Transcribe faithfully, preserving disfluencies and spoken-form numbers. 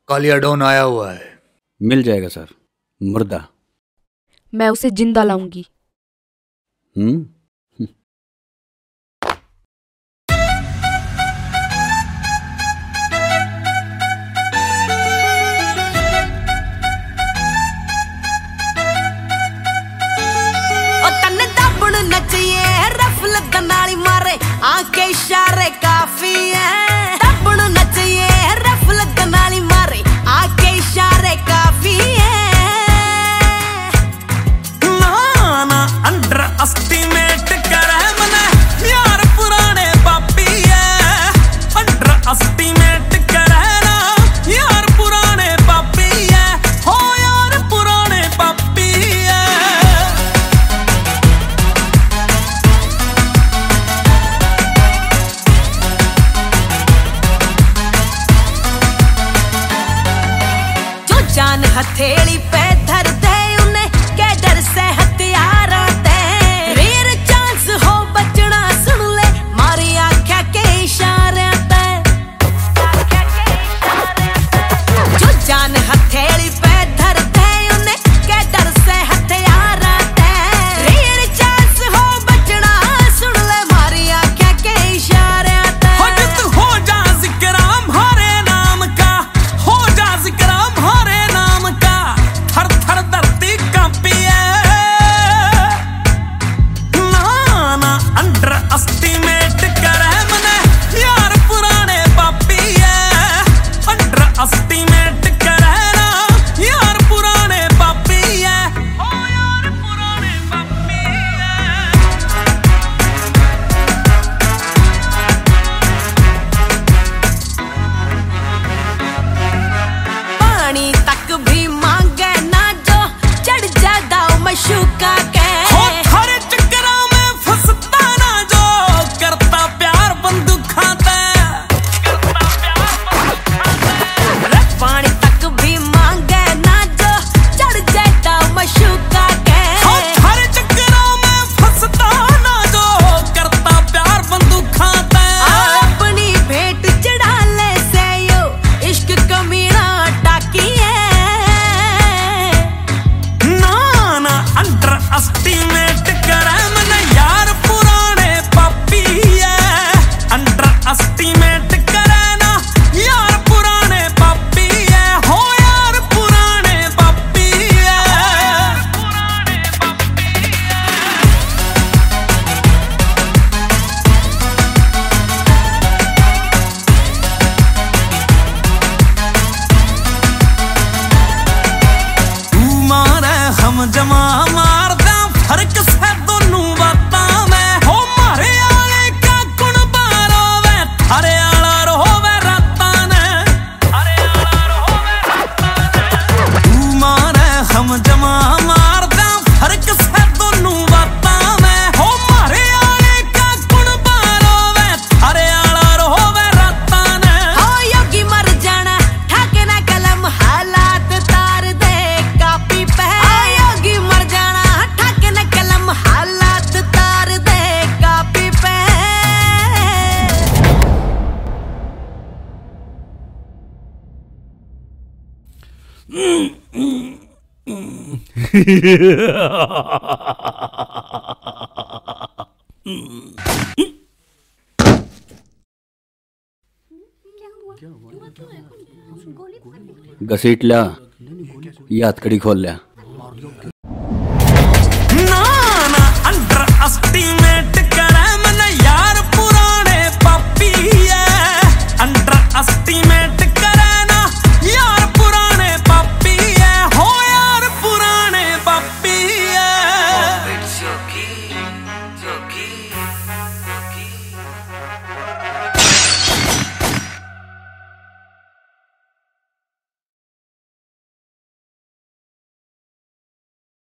Kaliya don आया हुआ है। मिल जाएगा सर। मुर्दा। मैं उसे जिंदा लाऊंगी। हम्म मारे आके इशारे काफी है। दबण नचिए रफ लगन वाली मारे आके इशारे काफी है। ना ना अंडर एस्टिमेट करे मने यार पुराने पापी है। अंडर एस्टिमेट करे ना यार पुराने पापी है। हो यार पुराने पापी है। जान हथेली पे धर दे उन्हें के डर से हथियारों दे। रेयर चांस हो बचना सुन ले मारी आँखें के इशारे पे। जो जान हथेली पे धर दे उन्हें के डर से हथियारों दे। रेयर चांस हो बचना सुन ले मारी आँखें के इशारे पे। हो जित हो जा जिक्र हमारे नाम का। हो जा जिक्र हमारे थर थर धरती कांपी है। ना ना अंडर एस्टिमेट करे मने यार पुराने पापी है। अंडर एस्टिमेट करे ना यार पुराने पापी है। ओ यार पुराने पापी है। पानी तक भी मांगे शुका के हो थारे चक्करों में फंसता ना जो करता प्यार बंदूक खाता। पानी तक भी मांगे ना जो चढ़ जाता मशूका के। हो थारे चक्करों में फंसता ना जो करता प्यार बंदूक खाता। अपनी भेंट चढ़ा ले से यो इश्क कमीना टाकी है। अंडर एस्टिमेट करे मने यार पुराने पापी है। अंडर एस्टिमेट करे ना यार पुराने पापी है। हो यार पुराने पापी है। तू मारे हम जमा फर्क से दोनों बातां में। हो मारे आले का कुण बारो वे थारे आला रोवे रातां ने। थारे आला रोवे रातां ने। तू मारे हम जमा मारदा फर्क से दोनों बातां में। हो मारे आले का कुण बारो वे थारे आला रोवे रातां ने। हो योगी मर जाना ठाके ना कलम हालात तार दे कापी पे। योगी मर जाना कलम हालात तार दे कापी पे। घसीट लिया या हथकड़ी खोल लिया। ना ना अंडर एस्टिमेट